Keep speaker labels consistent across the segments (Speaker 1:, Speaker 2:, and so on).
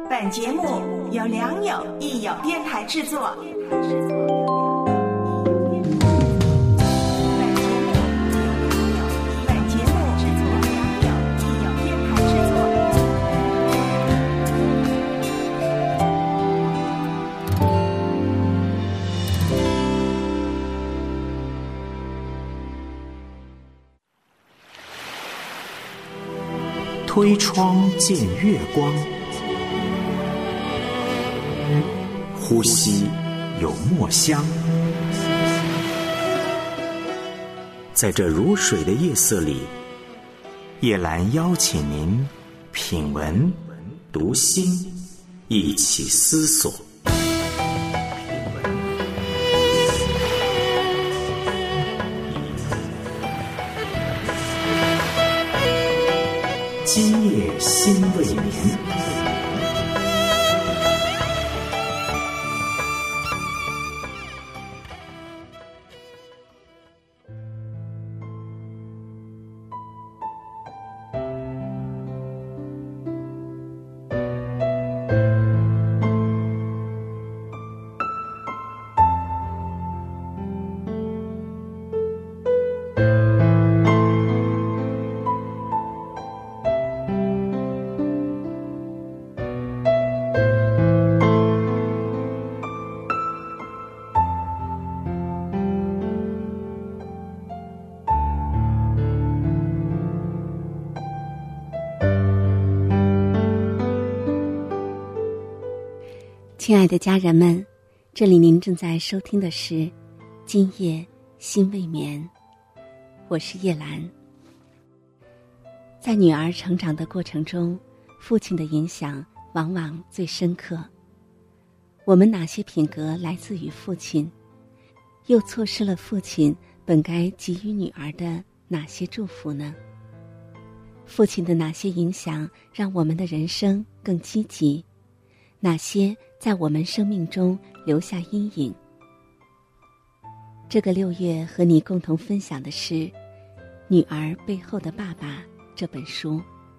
Speaker 1: 本节目由良友益友电台制作。
Speaker 2: 推窗见月光，呼吸有墨香。在这如水的夜色里，叶兰邀请您品文读心，一起思索。今夜心未眠。
Speaker 3: 亲爱的家人们，这里您正在收听的是今夜心未眠，我是叶兰。在女儿成长的过程中，父亲的影响往往最深刻。我们哪些品格来自于父亲，又错失了父亲本该给予女儿的哪些祝福呢？父亲的哪些影响让我们的人生更积极？哪些在我们生命中留下阴影？这个6月和你共同分享的是《女儿背后的爸爸》这本书。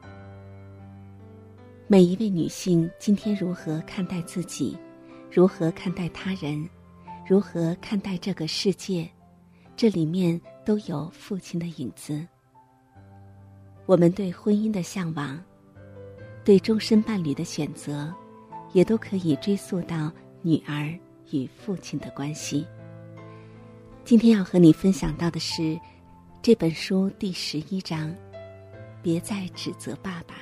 Speaker 3: 每一位女性今天如何看待自己，如何看待他人，如何看待这个世界，这里面都有父亲的影子。我们对婚姻的向往，对终身伴侣的选择，也都可以追溯到女儿与父亲的关系。今天要和你分享到的是这本书第11章，别再指责爸爸。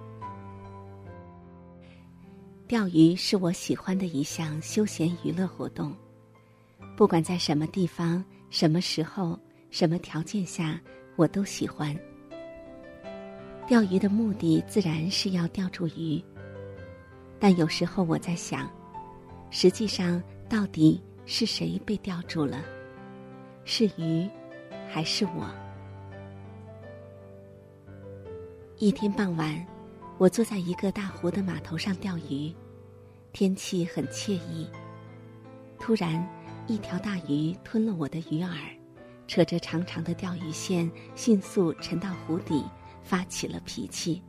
Speaker 3: 钓鱼是我喜欢的一项休闲娱乐活动，不管在什么地方、什么时候、什么条件下，我都喜欢。钓鱼的目的自然是要钓住鱼，但有时候我在想，实际上到底是谁被钓住了？是鱼，还是我？一天傍晚，我坐在一个大湖的码头上钓鱼，天气很惬意。突然，一条大鱼吞了我的鱼饵，扯着长长的钓鱼线，迅速沉到湖底，发起了脾气。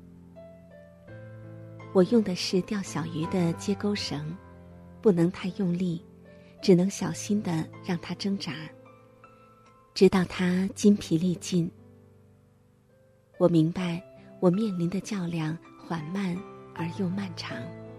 Speaker 3: 我用的是钓小鱼的接钩绳，不能太用力，只能小心地让它挣扎，直到它筋疲力尽。我明白，我面临的较量缓慢而又漫长。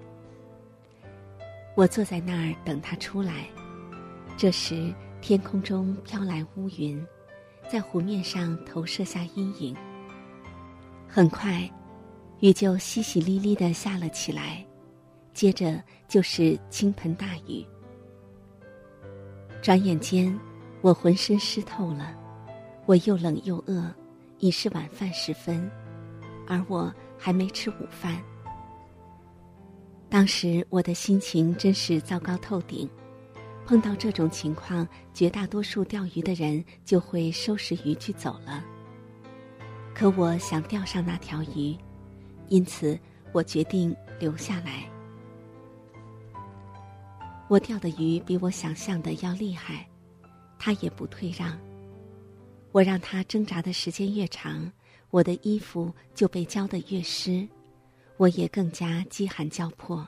Speaker 3: 我坐在那儿等它出来，这时天空中飘来乌云，在湖面上投射下阴影。很快，雨就淅淅沥沥地下了起来，接着就是倾盆大雨。转眼间，我浑身湿透了，我又冷又饿，已是晚饭时分，而我还没吃午饭。当时我的心情真是糟糕透顶，碰到这种情况，绝大多数钓鱼的人就会收拾渔具走了。可我想钓上那条鱼，因此我决定留下来。我钓的鱼比我想象的要厉害，它也不退让。我让它挣扎的时间越长，我的衣服就被浇得越湿， 我也更加饥寒交迫。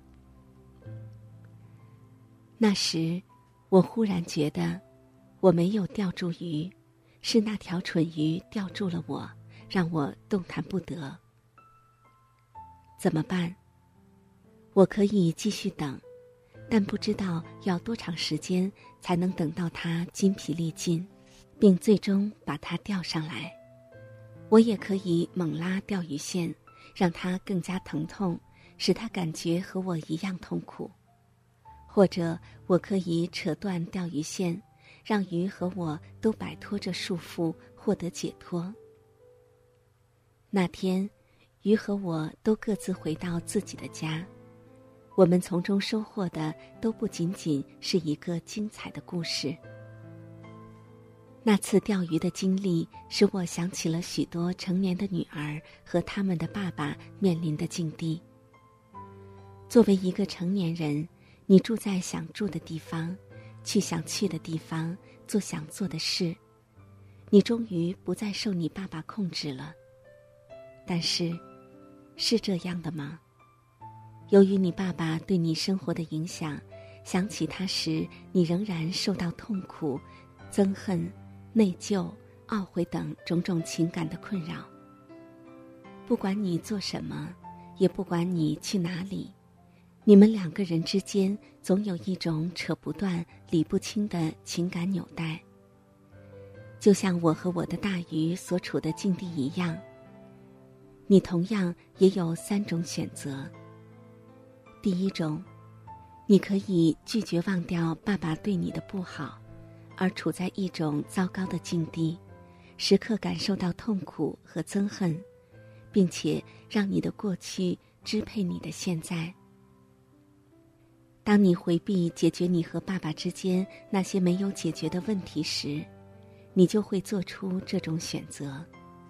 Speaker 3: 那时，我忽然觉得，我没有钓住鱼，是那条蠢鱼钓住了我，让我动弹不得。怎么办？我可以继续等，但不知道要多长时间才能等到它筋疲力尽，并最终把它钓上来。我也可以猛拉钓鱼线，让它更加疼痛，使它感觉和我一样痛苦。或者我可以扯断钓鱼线，让鱼和我都摆脱这束缚，获得解脱。那天，鱼和我都各自回到自己的家，我们从中收获的都不仅仅是一个精彩的故事。那次钓鱼的经历使我想起了许多成年的女儿和他们的爸爸面临的境地。作为一个成年人，你住在想住的地方，去想去的地方，做想做的事，你终于不再受你爸爸控制了。但是，是这样的吗？由于你爸爸对你生活的影响，想起他时，你仍然受到痛苦、憎恨、内疚、懊悔等种种情感的困扰。不管你做什么，也不管你去哪里，你们两个人之间总有一种扯不断、理不清的情感纽带。就像我和我的大鱼所处的境地一样，你同样也有3种选择。第一种，你可以拒绝忘掉爸爸对你的不好，而处在一种糟糕的境地，时刻感受到痛苦和憎恨，并且让你的过去支配你的现在。当你回避解决你和爸爸之间那些没有解决的问题时，你就会做出这种选择。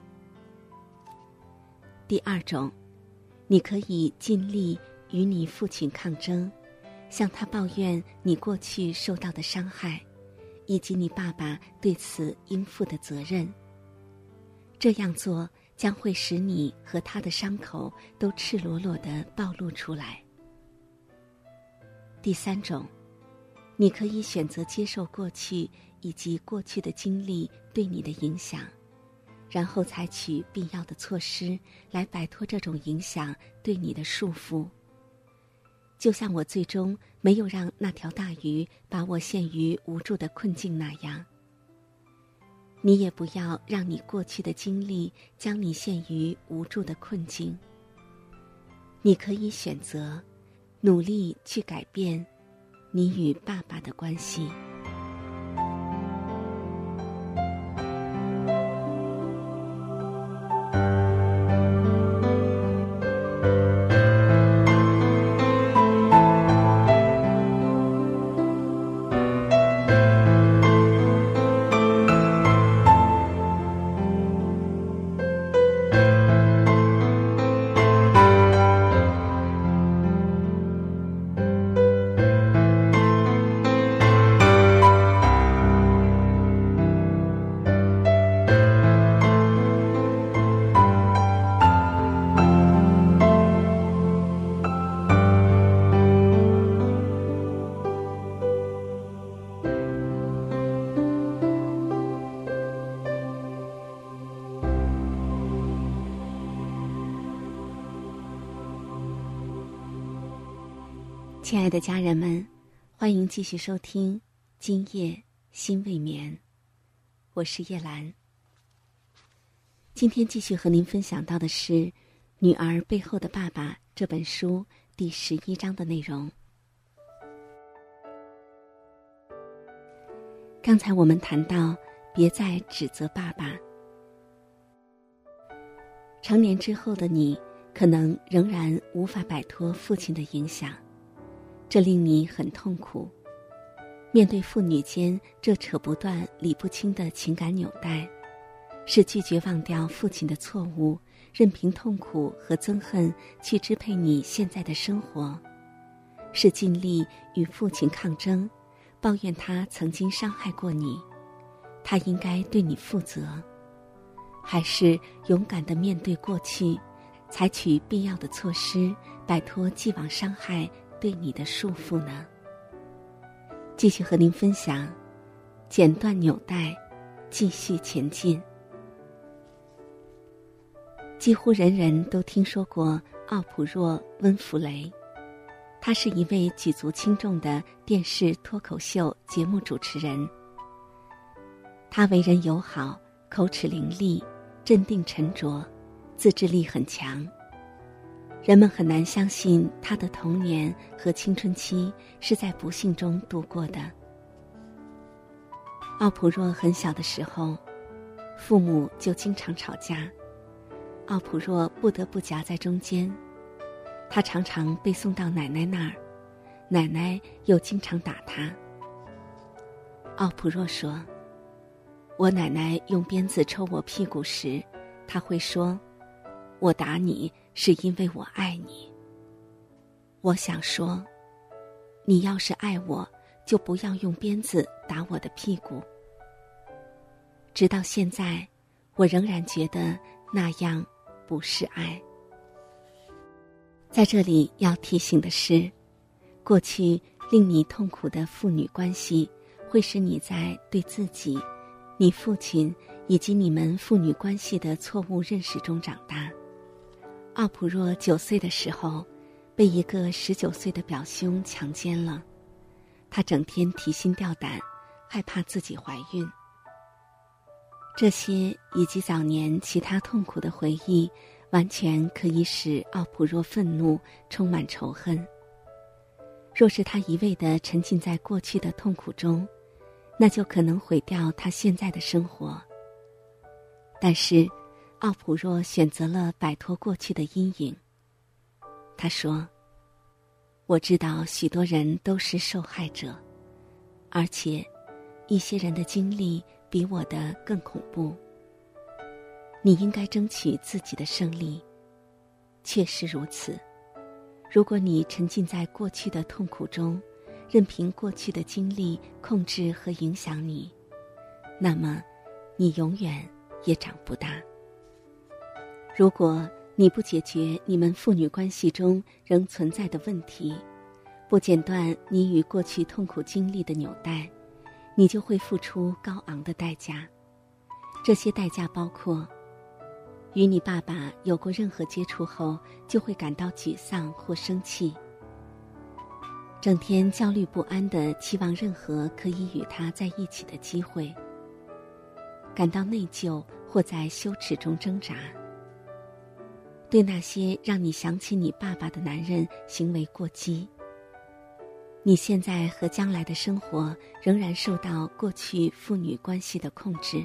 Speaker 3: 第二种，你可以尽力与你父亲抗争，向他抱怨你过去受到的伤害，以及你爸爸对此应负的责任。这样做将会使你和他的伤口都赤裸裸地暴露出来。第三种，你可以选择接受过去以及过去的经历对你的影响，然后采取必要的措施来摆脱这种影响对你的束缚。就像我最终没有让那条大鱼把我陷于无助的困境那样，你也不要让你过去的经历将你陷于无助的困境。你可以选择努力去改变你与爸爸的关系。亲爱的家人们，欢迎继续收听今夜心未眠，我是叶兰。今天继续和您分享到的是《女儿背后的爸爸》这本书第11章的内容。刚才我们谈到别再指责爸爸。成年之后的你可能仍然无法摆脱父亲的影响，这令你很痛苦。面对父女间这扯不断理不清的情感纽带，是拒绝忘掉父亲的错误，任凭痛苦和憎恨去支配你现在的生活，是尽力与父亲抗争，抱怨他曾经伤害过你，他应该对你负责，还是勇敢地面对过去， 采取必要的措施，摆脱既往伤害对你的束缚呢？继续和您分享，剪断纽带，继续前进。几乎人人都听说过奥普若·温弗雷，他是一位举足轻重的电视脱口秀节目主持人。他为人友好，口齿伶俐，镇定沉着，自制力很强。人们很难相信他的童年和青春期是在不幸中度过的。奥普若很小的时候，父母就经常吵架，奥普若不得不夹在中间。他常常被送到奶奶那儿，奶奶又经常打他。奥普若说，我奶奶用鞭子抽我屁股时，她会说，我打你是因为我爱你。我想说，你要是爱我，就不要用鞭子打我的屁股。直到现在，我仍然觉得那样不是爱。在这里要提醒的是，过去令你痛苦的父女关系，会使你在对自己、你父亲以及你们父女关系的错误认识中长大。奥普若9岁的时候，被一个19岁的表兄强奸了，他整天提心吊胆，害怕自己怀孕。这些以及早年其他痛苦的回忆，完全可以使奥普若愤怒，充满仇恨。若是他一味地沉浸在过去的痛苦中，那就可能毁掉他现在的生活。但是奥普若选择了摆脱过去的阴影。他说，我知道许多人都是受害者，而且一些人的经历比我的更恐怖。你应该争取自己的胜利。确实如此，如果你沉浸在过去的痛苦中，任凭过去的经历控制和影响你，那么你永远也长不大。如果你不解决你们父女关系中仍存在的问题，不剪断你与过去痛苦经历的纽带，你就会付出高昂的代价。这些代价包括与你爸爸有过任何接触后，就会感到沮丧或生气，整天焦虑不安地期望任何可以与他在一起的机会，感到内疚或在羞耻中挣扎，对那些让你想起你爸爸的男人行为过激。你现在和将来的生活仍然受到过去父女关系的控制，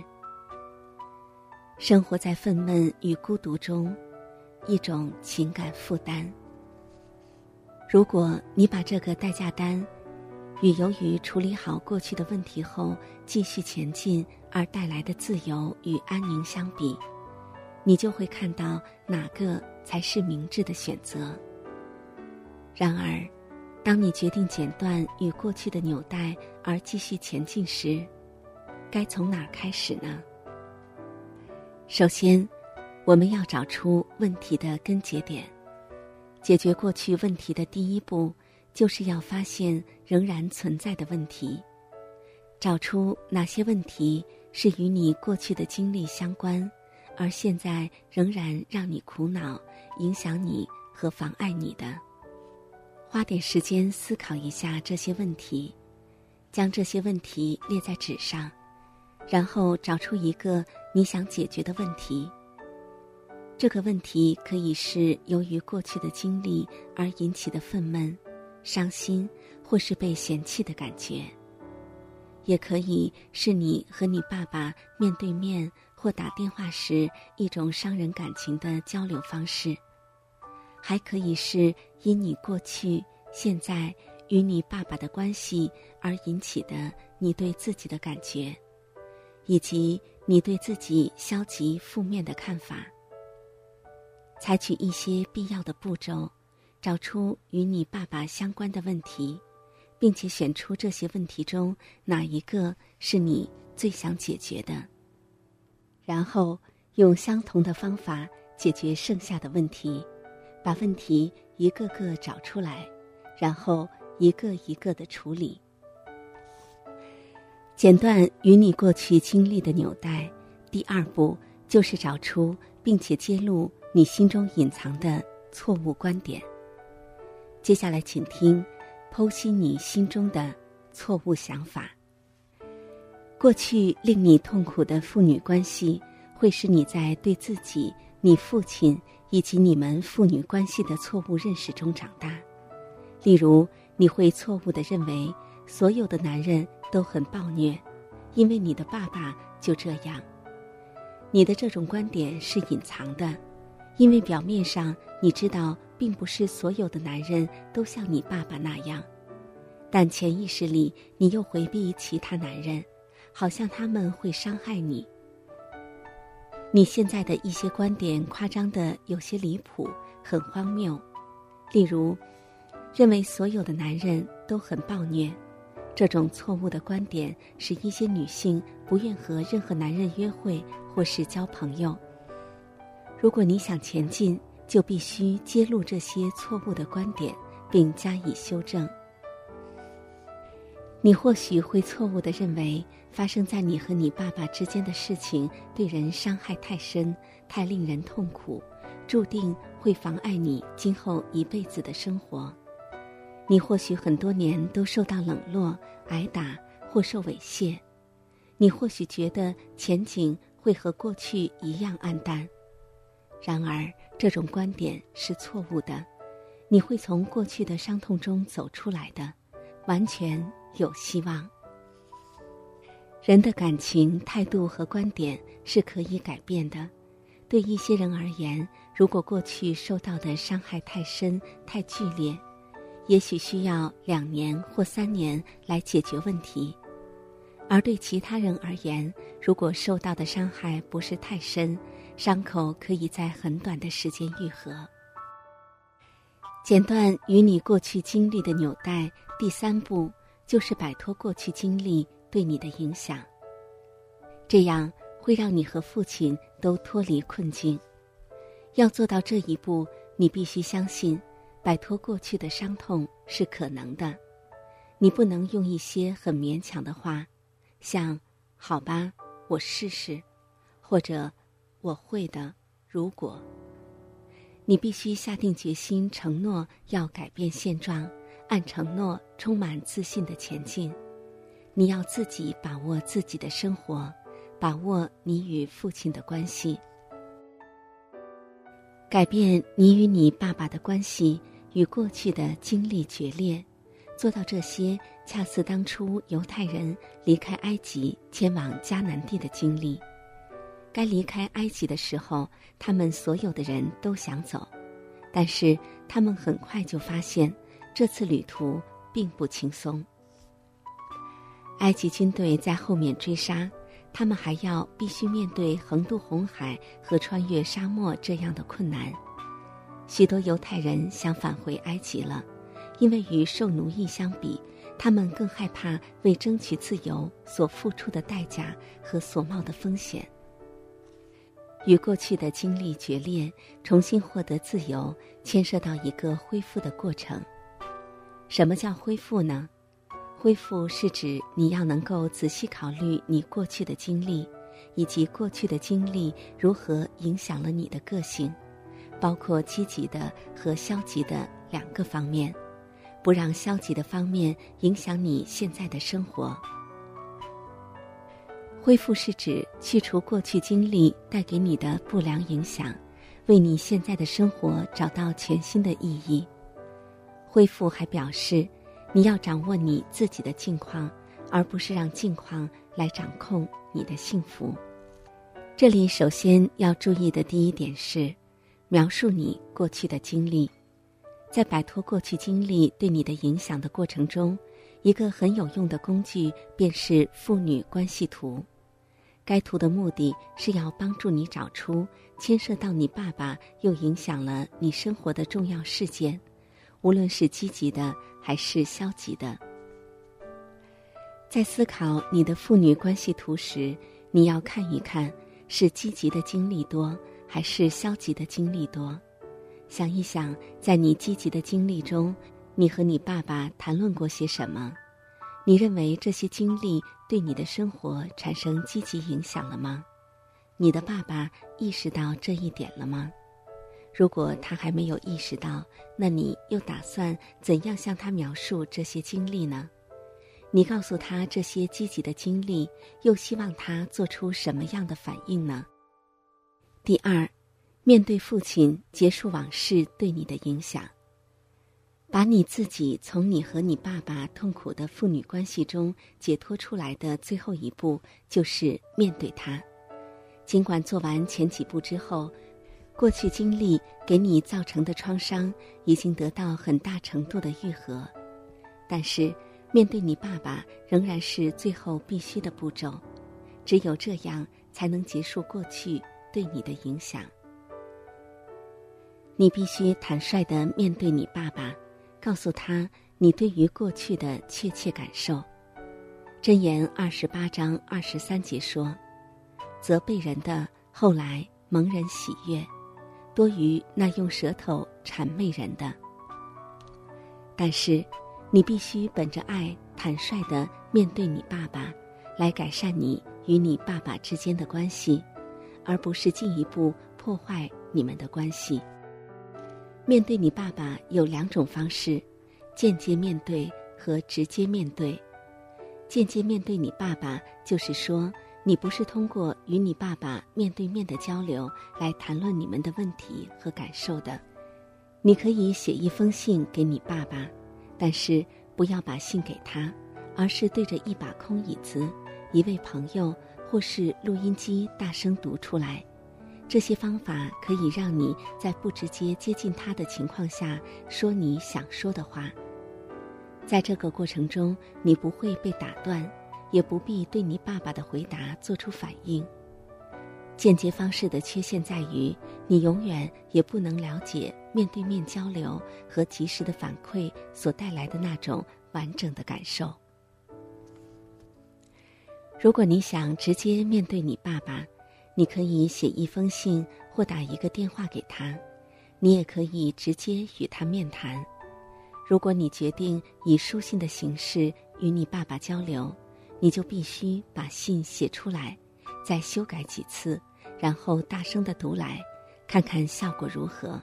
Speaker 3: 生活在愤懑与孤独中，一种情感负担。如果你把这个代价单与由于处理好过去的问题后继续前进而带来的自由与安宁相比，你就会看到哪个才是明智的选择。然而，当你决定剪断与过去的纽带而继续前进时，该从哪儿开始呢？首先，我们要找出问题的根结点。解决过去问题的第一步，就是要发现仍然存在的问题，找出哪些问题是与你过去的经历相关，而现在仍然让你苦恼、影响你和妨碍你的。花点时间思考一下这些问题，将这些问题列在纸上，然后找出一个你想解决的问题。这个问题可以是由于过去的经历而引起的愤懑、伤心或是被嫌弃的感觉，也可以是你和你爸爸面对面或打电话时一种伤人感情的交流方式，还可以是因你过去、现在与你爸爸的关系而引起的你对自己的感觉，以及你对自己消极负面的看法。采取一些必要的步骤，找出与你爸爸相关的问题，并且选出这些问题中哪一个是你最想解决的。然后用相同的方法解决剩下的问题，把问题一个个找出来，然后一个一个的处理。剪断与你过去经历的纽带，第二步就是找出并且揭露你心中隐藏的错误观点。接下来请听，剖析你心中的错误想法。过去令你痛苦的父女关系，会使你在对自己、你父亲以及你们父女关系的错误认识中长大。例如，你会错误地认为所有的男人都很暴虐，因为你的爸爸就这样。你的这种观点是隐藏的，因为表面上你知道并不是所有的男人都像你爸爸那样，但潜意识里你又回避其他男人，好像他们会伤害你。你现在的一些观点夸张的有些离谱，很荒谬。例如，认为所有的男人都很暴虐，这种错误的观点使一些女性不愿和任何男人约会或是交朋友。如果你想前进，就必须揭露这些错误的观点，并加以修正。你或许会错误地认为，发生在你和你爸爸之间的事情对人伤害太深，太令人痛苦，注定会妨碍你今后一辈子的生活。你或许很多年都受到冷落、挨打或受猥亵。你或许觉得前景会和过去一样暗淡。然而，这种观点是错误的。你会从过去的伤痛中走出来的，完全有希望。人的感情、态度和观点是可以改变的。对一些人而言，如果过去受到的伤害太深、太剧烈，也许需要2年或3年来解决问题。而对其他人而言，如果受到的伤害不是太深，伤口可以在很短的时间愈合。剪断与你过去经历的纽带，第3步就是摆脱过去经历对你的影响。这样会让你和父亲都脱离困境。要做到这一步，你必须相信摆脱过去的伤痛是可能的。你不能用一些很勉强的话，像好吧，我试试，或者我会的，如果。你必须下定决心，承诺要改变现状，按承诺充满自信地前进。你要自己把握自己的生活，把握你与父亲的关系，改变你与你爸爸的关系，与过去的经历决裂。做到这些，恰似当初犹太人离开埃及前往迦南地的经历。该离开埃及的时候，他们所有的人都想走，但是他们很快就发现这次旅途并不轻松。埃及军队在后面追杀，他们还要必须面对横渡红海和穿越沙漠这样的困难。许多犹太人想返回埃及了，因为与受奴役相比，他们更害怕为争取自由所付出的代价和所冒的风险。与过去的经历决裂，重新获得自由，牵涉到一个恢复的过程。什么叫恢复呢？恢复是指你要能够仔细考虑你过去的经历，以及过去的经历如何影响了你的个性，包括积极的和消极的2个方面，不让消极的方面影响你现在的生活。恢复是指去除过去经历带给你的不良影响，为你现在的生活找到全新的意义。恢复还表示，你要掌握你自己的境况，而不是让境况来掌控你的幸福。这里首先要注意的第一点是，描述你过去的经历。在摆脱过去经历对你的影响的过程中，一个很有用的工具便是父女关系图。该图的目的是要帮助你找出牵涉到你爸爸又影响了你生活的重要事件，无论是积极的还是消极的。在思考你的父女关系图时，你要看一看是积极的经历多， 还是消极的经历多？想一想，在你积极的经历中，你和你爸爸谈论过些什么？你认为这些经历对你的生活产生积极影响了吗？你的爸爸意识到这一点了吗？如果他还没有意识到，那你又打算怎样向他描述这些经历呢？你告诉他这些积极的经历，又希望他做出什么样的反应呢？第二，面对父亲结束往事对你的影响。把你自己从你和你爸爸痛苦的父女关系中解脱出来的最后一步，就是面对他。尽管做完前几步之后，过去经历给你造成的创伤已经得到很大程度的愈合，但是面对你爸爸仍然是最后必须的步骤，只有这样才能结束过去对你的影响。你必须坦率地面对你爸爸，告诉他你对于过去的确切感受。箴言28章23节说，责备人的后来蒙人喜悦，多于那用舌头谄媚人的。但是你必须本着爱坦率地面对你爸爸，来改善你与你爸爸之间的关系，而不是进一步破坏你们的关系。面对你爸爸有2种方式，间接面对和直接面对。间接面对你爸爸，就是说你不是通过与你爸爸面对面的交流来谈论你们的问题和感受的。你可以写一封信给你爸爸，但是不要把信给他，而是对着一把空椅子、一位朋友或是录音机大声读出来。这些方法可以让你在不直接接近他的情况下说你想说的话。在这个过程中，你不会被打断，也不必对你爸爸的回答做出反应。间接方式的缺陷在于，你永远也不能了解面对面交流和及时的反馈所带来的那种完整的感受。如果你想直接面对你爸爸，你可以写一封信或打一个电话给他，你也可以直接与他面谈。如果你决定以书信的形式与你爸爸交流，你就必须把信写出来，再修改几次，然后大声地读来，看看效果如何。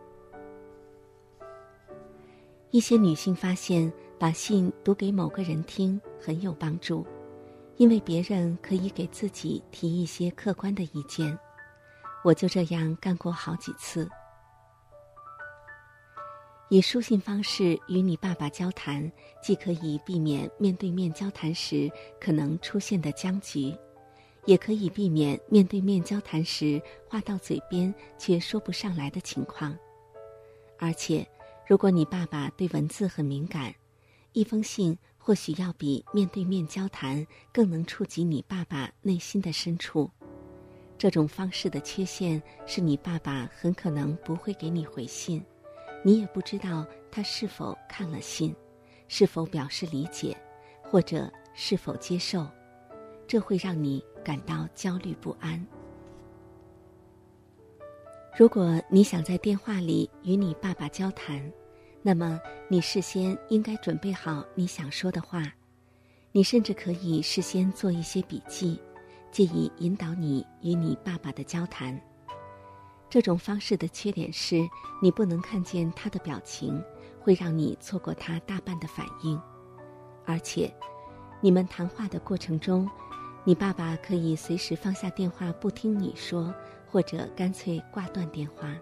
Speaker 3: 一些女性发现，把信读给某个人听很有帮助，因为别人可以给自己提一些客观的意见。我就这样干过好几次。以书信方式与你爸爸交谈，既可以避免面对面交谈时可能出现的僵局，也可以避免面对面交谈时话到嘴边却说不上来的情况。而且，如果你爸爸对文字很敏感，一封信或许要比面对面交谈更能触及你爸爸内心的深处。这种方式的缺陷是你爸爸很可能不会给你回信，你也不知道他是否看了信，是否表示理解，或者是否接受，这会让你感到焦虑不安。如果你想在电话里与你爸爸交谈，那么你事先应该准备好你想说的话，你甚至可以事先做一些笔记，借以引导你与你爸爸的交谈。这种方式的缺点是，你不能看见他的表情，会让你错过他大半的反应。而且，你们谈话的过程中，你爸爸可以随时放下电话不听你说，或者干脆挂断电话。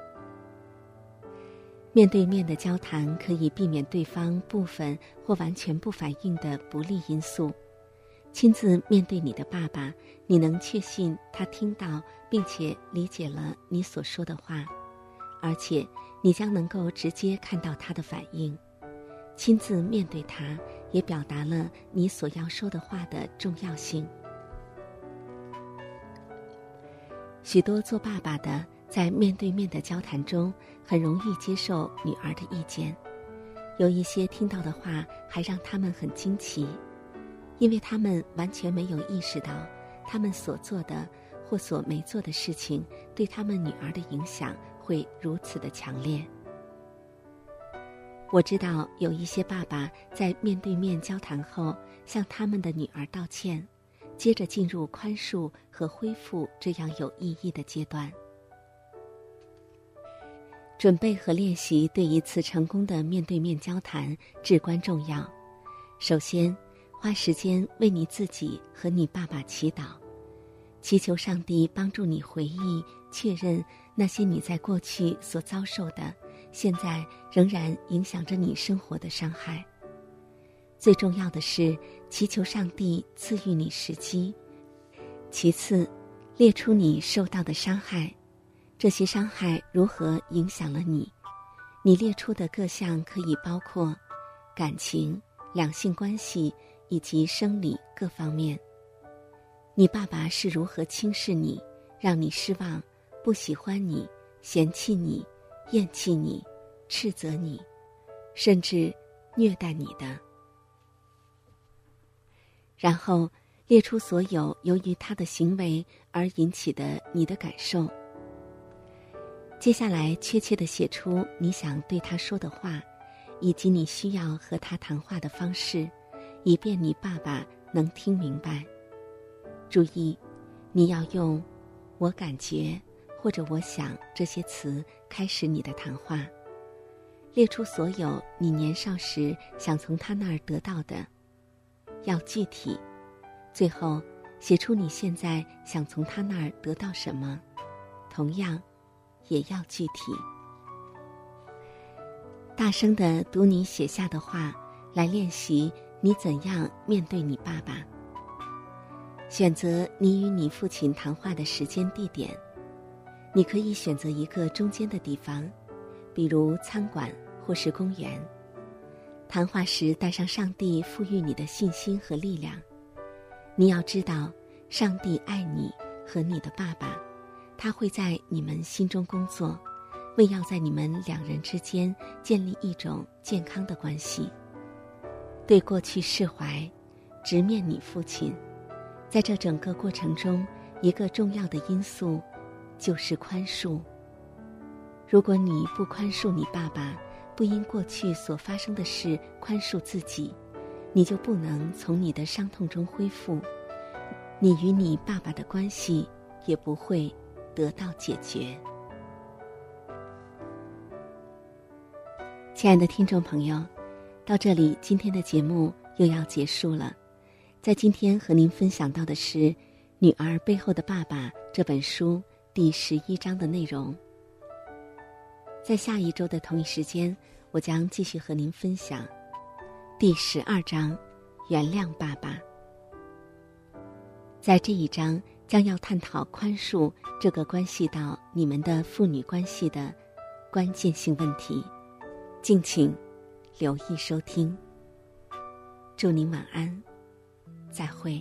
Speaker 3: 面对面的交谈可以避免对方部分或完全不反应的不利因素。亲自面对你的爸爸，你能确信他听到并且理解了你所说的话，而且你将能够直接看到他的反应。亲自面对他，也表达了你所要说的话的重要性。许多做爸爸的在面对面的交谈中，很容易接受女儿的意见，有一些听到的话还让他们很惊奇，因为他们完全没有意识到他们所做的或所没做的事情对他们女儿的影响会如此的强烈。我知道有一些爸爸在面对面交谈后向他们的女儿道歉，接着进入宽恕和恢复这样有意义的阶段。准备和练习对一次成功的面对面交谈至关重要。首先，花时间为你自己和你爸爸祈祷，祈求上帝帮助你回忆、确认那些你在过去所遭受的，现在仍然影响着你生活的伤害。最重要的是，祈求上帝赐予你时机。其次，列出你受到的伤害，这些伤害如何影响了你？你列出的各项可以包括感情、两性关系以及生理各方面。你爸爸是如何轻视你，让你失望，不喜欢你，嫌弃你，厌弃你，斥责你，甚至虐待你的？然后列出所有由于他的行为而引起的你的感受。接下来确切地写出你想对他说的话，以及你需要和他谈话的方式，以便你爸爸能听明白。注意，你要用“我感觉”或者“我想”这些词开始你的谈话。列出所有你年少时想从他那儿得到的，要具体。最后，写出你现在想从他那儿得到什么，同样也要具体。大声地读你写下的话，来练习你怎样面对你爸爸。选择你与你父亲谈话的时间地点，你可以选择一个中间的地方，比如餐馆或是公园。谈话时带上上帝赋予你的信心和力量。你要知道，上帝爱你和你的爸爸，他会在你们心中工作，为要在你们两人之间建立一种健康的关系。对过去释怀，直面你父亲。在这整个过程中，一个重要的因素就是宽恕。如果你不宽恕你爸爸，不因过去所发生的事宽恕自己，你就不能从你的伤痛中恢复，你与你爸爸的关系也不会得到解决。亲爱的听众朋友，到这里今天的节目又要结束了。在今天和您分享到的是《女儿背后的爸爸》这本书第11章的内容。在下一周的同一时间，我将继续和您分享第12章原谅爸爸。在这一章将要探讨宽恕这个关系到你们的父女关系的关键性问题，敬请留意收听。祝您晚安，再会。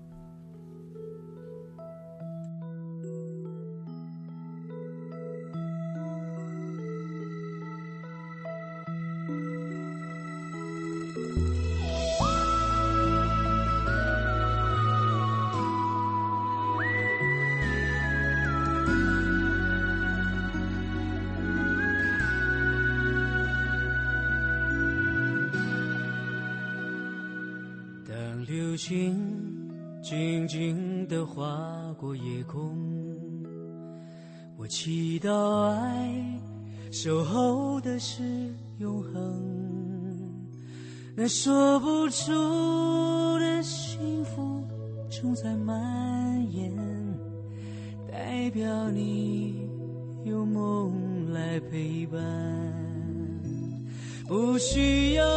Speaker 4: 流星静静地划过夜空，我祈祷爱守候的是永恒，那说不出的幸福正在蔓延，代表你有梦来陪伴，不需要